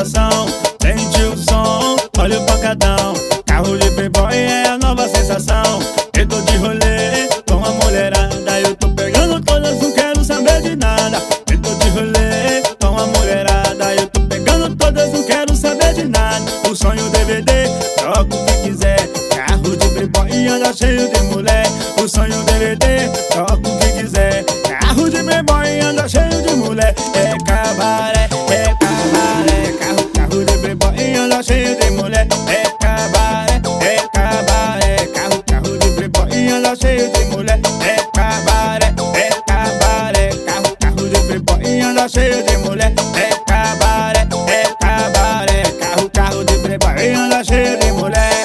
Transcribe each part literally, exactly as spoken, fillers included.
sensação. Sente o som, olha o pancadão. Carro de playboy é a nova sensação. Eu tô de rolê com a mulherada, eu tô pegando todas, não quero saber de nada. Eu tô de rolê com a mulherada, eu tô pegando todas, não quero saber de nada. O sonho D V D, troca o que quiser. Carro de playboy anda cheio de mulher. O sonho D V D, troca o que quiser. Carro de playboy anda cheio de mulher. É cabaré, é cabaré. Carro, carro de playboy anda cheio de mulher. É cabaré, é cabaré. Carro, carro de playboy anda cheio de mulher. É cabaré, é cabaré. Carro, carro de playboy anda cheio de mulher. É cabaré, é cabaré. Carro, carro de playboy anda cheio de mulher.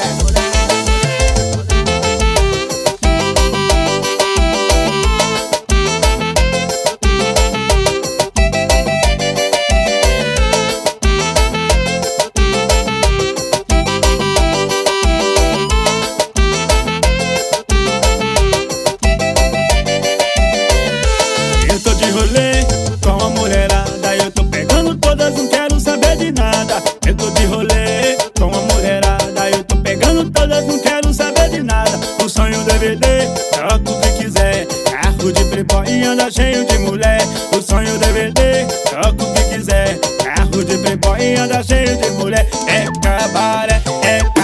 Rolê com a mulherada, eu tô pegando todas, não quero saber de nada. Eu tô de rolê com a mulherada, eu tô pegando todas, não quero saber de nada. O sonho D V D, troca o que quiser. Carro de playboy anda cheio de mulher. O sonho D V D, troca o que quiser. Carro de playboy anda cheio de mulher. É cabaré, é